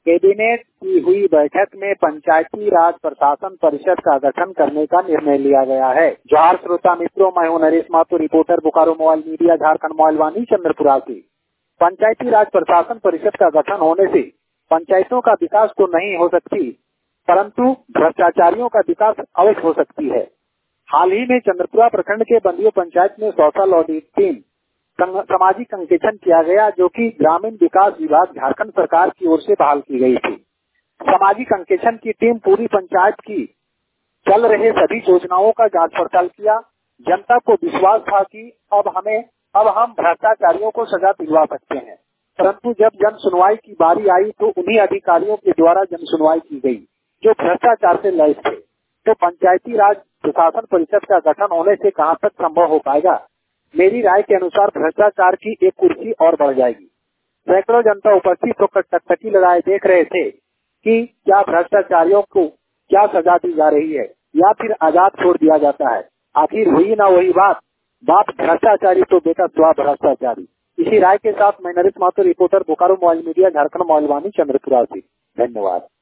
Cabinet की हुई बैठक में पंचायती राज प्रशासन परिषद का गठन करने का निर्णय लिया गया है। जोहार श्रोता मित्रों, मैं हूं Naresh Mathur, reporter Bokaro mobile media, Jharkhand mobile Vaani, Chandrapura से। पंचायती राज प्रशासन परिषद का गठन होने से पंचायतों का विकास तो नहीं हो सकती, परंतु भ्रष्टाचारियों का विकास अवश्य हो सकती है। हाल ही में चंद्रपुरा प्रखंड के बंदियों पंचायत में सोशल ऑडिट टीम सामाजिक अंकेक्षण किया गया, जो कि ग्रामीण विकास विभाग झारखंड सरकार की ओर से बहाल की गई थी। सामाजिक अंकेक्षण की टीम पूरी पंचायत की चल रहे सभी योजनाओं का जांच पड़ताल किया। जनता को विश्वास था कि अब हम भ्रष्टाचारियों को सजा दिलवा सकते हैं, परंतु जब जन सुनवाई की बारी आई तो उन्हीं अधिकारियों के द्वारा जन सुनवाई की गई जो भ्रष्टाचार से लैस थे। तो पंचायती राज प्रशासन परिषद का गठन होने से कहां तक संभव हो पाएगा? मेरी राय के अनुसार भ्रष्टाचार की एक कुर्सी और बढ़ जाएगी। सैकड़ों जनता उपस्थित होकर टकटकी लगाए देख रहे थे कि क्या भ्रष्टाचारियों को क्या सजा दी जा रही है या फिर आजाद छोड़ दिया जाता है। आखिर हुई ना वही बाप भ्रष्टाचारी तो बेटा स्वा भ्रष्टाचारी। इसी राय के साथ मैं Naresh Mathur, reporter Bokaro mobile media, Jharkhand mobile Vaani, Chandrapura से। धन्यवाद।